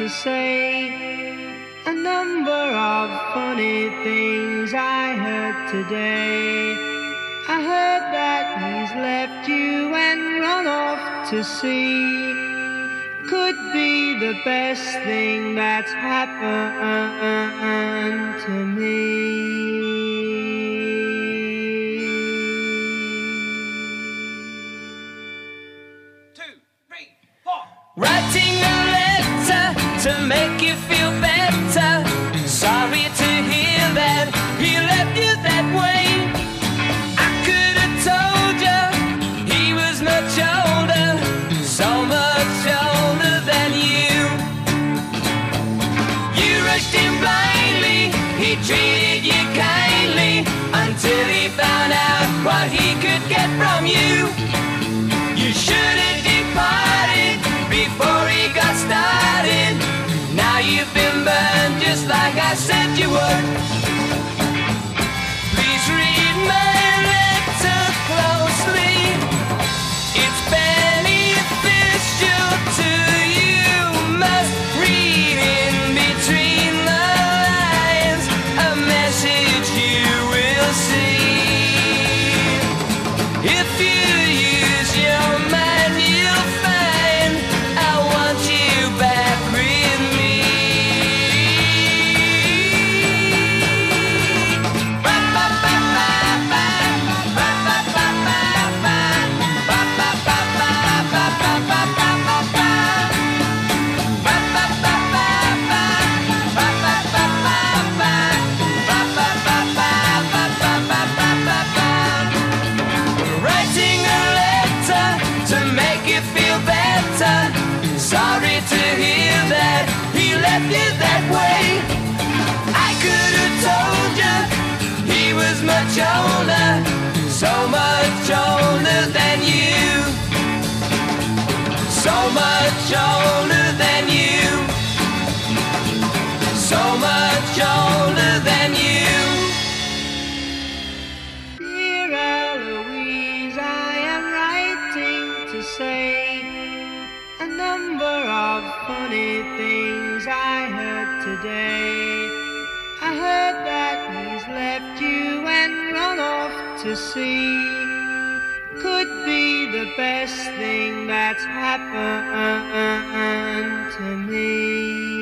to say a number of funny things I heard today. I heard that he's left you and run off to sea. Could be the best thing that's happened to me. Writing a letter to make you feel better. Sorry to hear that he left you that way. I could have told you he was much older, so much older than you. You rushed him blindly, he treated you kindly, until he found out what he could get from you. You should have departed before he got started. Now you've been burned just like I said you would. Please read my letter closely. It's beneficial to you. Must read in between the lines a message you will see. If you use your mind, you'll find I want you back with me. Writing a letter to make you feel better. Sorry to hear that he left you that way. I could have told you he was much older, so much older than you. So much older than you. So much older than you. Dear Eloise, I am writing to say a number of funny things I heard today. I heard that he's left you and run off to sea. Could be the best thing that's happened to me.